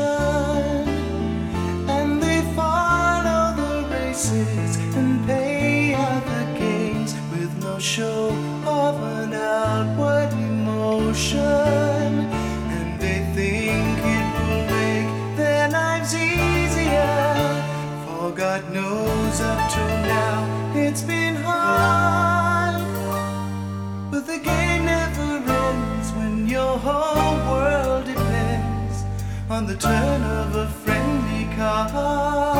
and they follow the races and pay out the gains with no show of an outward emotion, and they think it will make their lives easier, for God knows up till now it's been hard. But the game never ends when your whole world depends on the turn of a friendly card.